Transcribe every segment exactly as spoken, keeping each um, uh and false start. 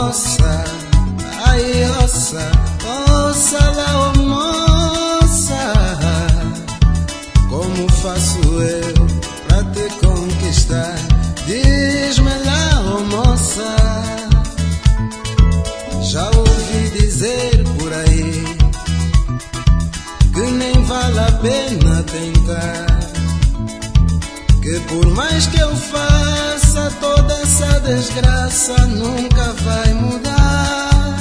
moça, ai ossa, ossa lá, oh moça. Como faço eu pra te conquistar? Diz-me lá, oh moça. Já ouvi dizer por aí que nem vale a pena tentar, que por mais que eu faça, toda essa desgraça nunca vai mudar.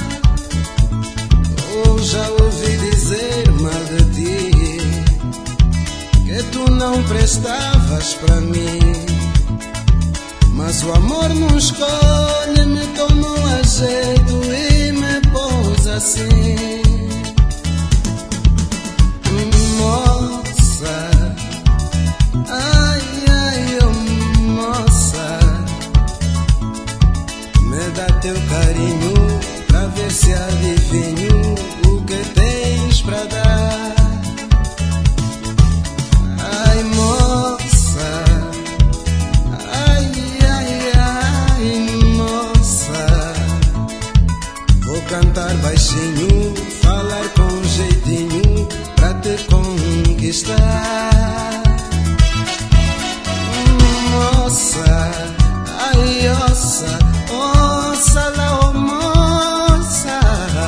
Ou já ouvi dizer mal de ti, que tu não prestavas pra mim, mas o amor não escolhe, me tomou a jeito e me pôs assim. Moça, ai, ai, oh moça, me dá teu carinho pra ver se adivinho o que tens pra dar. Ai, moça, ai, ai, ai, moça, vou cantar baixinho, falar com jeitinho pra te conquistar. Moça, ai, ossa, ossa lá, oh moça.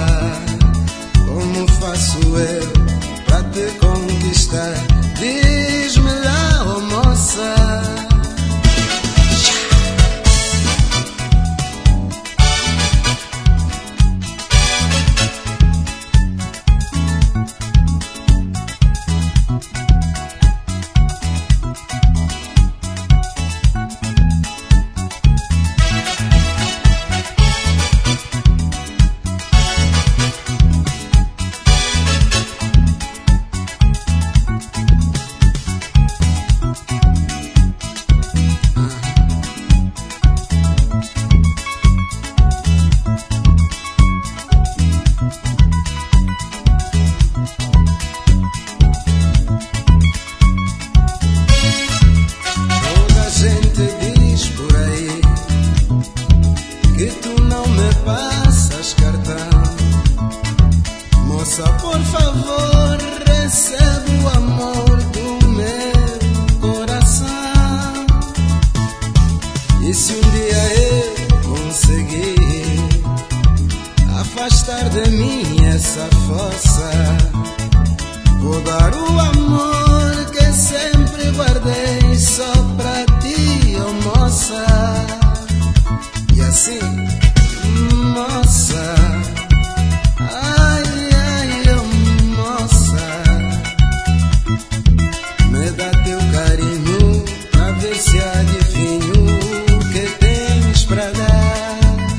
Como faço eu pra te conquistar? Diz-me lá, oh moça. Moça, por favor, recebe o amor do meu coração. E se um dia eu conseguir afastar de mim essa força, vou dar o amor que sempre guardei só pra ti, oh moça. E assim, moça, ai, ai, oh moça, me dá teu carinho pra ver se adivinho o que tens pra dar.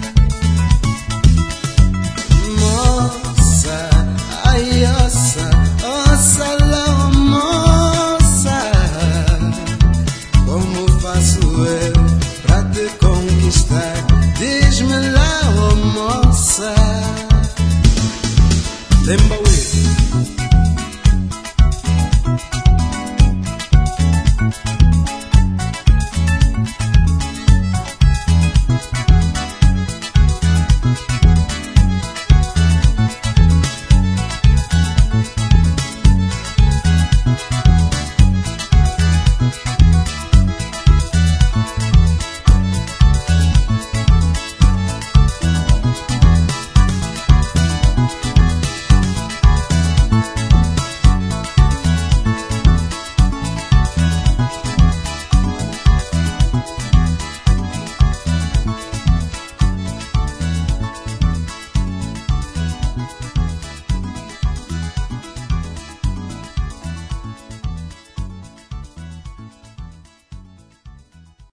Moça, ai, ossa, ossa lá, oh moça. Como faço eu pra te conquistar? Diz-me lá, oh moça. Lemba